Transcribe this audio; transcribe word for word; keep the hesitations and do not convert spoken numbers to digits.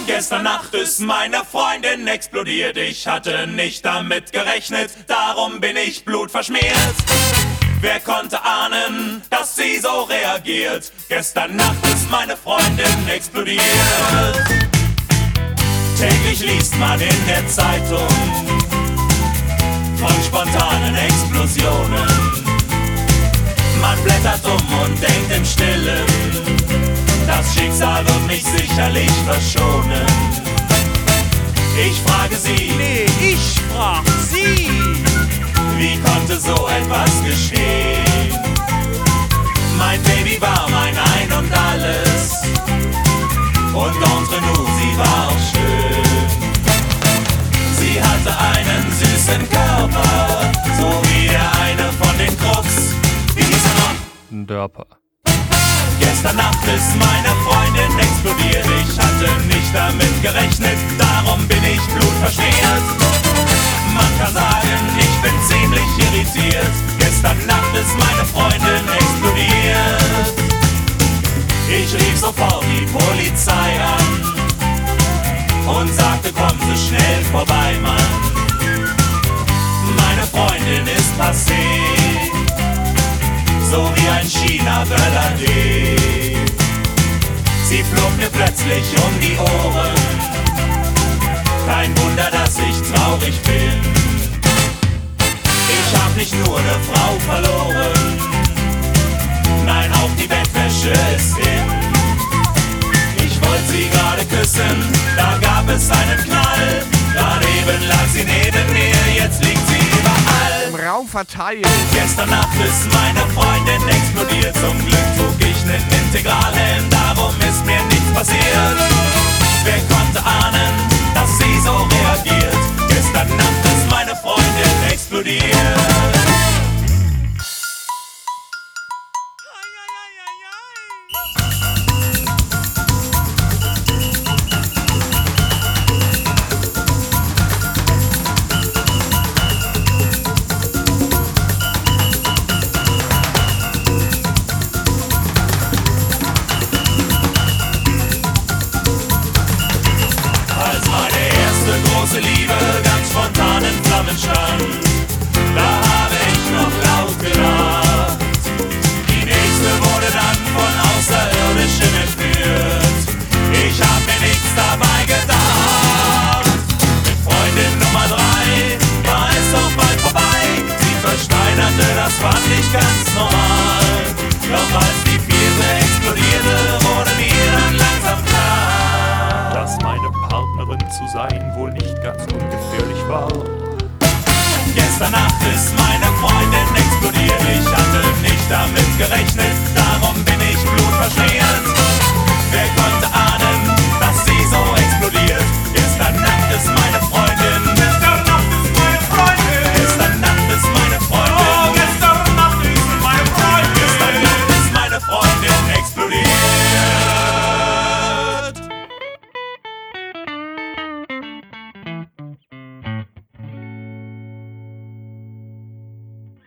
Gestern Nacht ist meine Freundin explodiert. Ich hatte nicht damit gerechnet, darum bin ich blutverschmiert. Wer konnte ahnen, dass sie so reagiert? Gestern Nacht ist meine Freundin explodiert. Täglich liest man in der Zeitung von spontanen Explosionen. Man blättert um und denkt im Stillen, das Schicksal wird mich sicherlich verschonen. Ich frage sie, nee, ich frag sie, wie konnte so etwas geschehen? Mein Baby war mein Ein und Alles, und entre nous, sie war auch schön. Sie hatte einen süßen Körper, so wie der eine von den Krux. Wie hieß er noch? Dörper. Gestern Nacht ist meine Freundin explodiert. Ich hatte nicht damit gerechnet, darum bin ich blutverschmiert. Man kann sagen, ich bin ziemlich irritiert. Gestern Nacht ist meine Freundin explodiert. Ich rief sofort die Polizei an und sagte, komm so schnell vorbei, Mann. Meine Freundin ist passé, so wie ein China-Böller-D. Sie flog mir plötzlich um die Ohren. Kein Wunder, dass ich traurig bin. Ich hab nicht nur eine Frau verloren, nein, auch die Bettwäsche ist hin. Ich wollte sie gerade küssen, da gab es einen Knall. Daneben lag sie neben mir, jetzt liegt sie überall. im Raum verteilt. Gestern Nacht ist meine Freundin explodiert. Zum Glück trug ich nen Integralhelm, da